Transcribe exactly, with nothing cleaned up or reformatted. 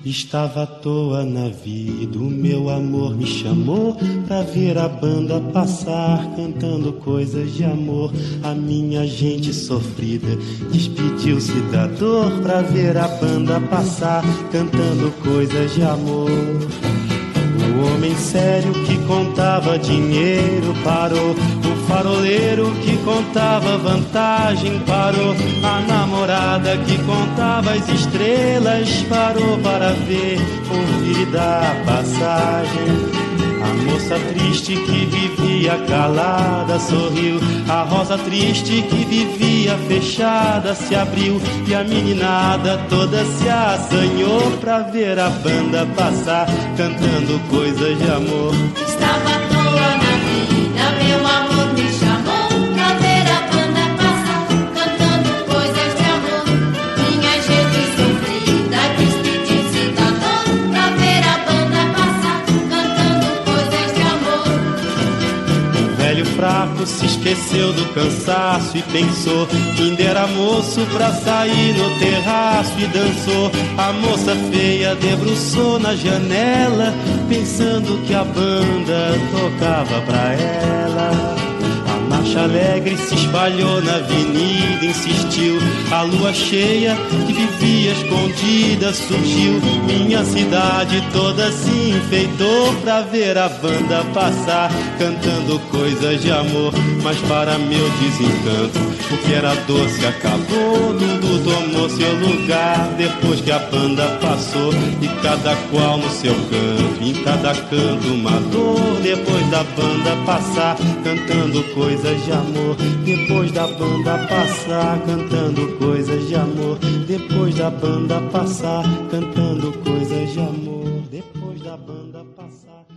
Estava à toa na vida, o meu amor me chamou pra ver a banda passar, cantando coisas de amor. A minha gente sofrida despediu-se da dor pra ver a banda passar, cantando coisas de amor. O homem sério que contava dinheiro parou, o faroleiro que contava vantagem parou, a namorada que contava as estrelas parou para ver, ouvir e dar passagem. A moça triste que vivia calada sorriu, a rosa triste que vivia fechada se abriu, e a meninada toda se assanhou pra ver a banda passar, cantando coisas de amor. Estava à toa na vida, meu amor me chamou pra ver a banda passar, cantando coisas de amor. Minha gente sofrida despediu-se da dor pra ver a banda passar, cantando coisas de amor. O velho fraco se esqueceu do cansaço e pensou que ainda era moço pra sair no terraço e dançou. A moça feia debruçou na janela, pensando que a banda tocava pra ela. A marcha alegre se espalhou na avenida, insistiu. A lua cheia que vivia escondida surgiu. Minha cidade toda se enfeitou pra ver a banda passar, cantando coisas de amor. Mas para meu desencanto, o que era doce acabou, tudo tomou seu lugar depois que a banda passou. E cada qual no seu canto, em cada canto uma dor. Depois da banda passar, cantando coisas de amor. Depois da banda passar, cantando coisas de amor. Depois da banda passar, cantando coisas de amor. Depois da banda passar.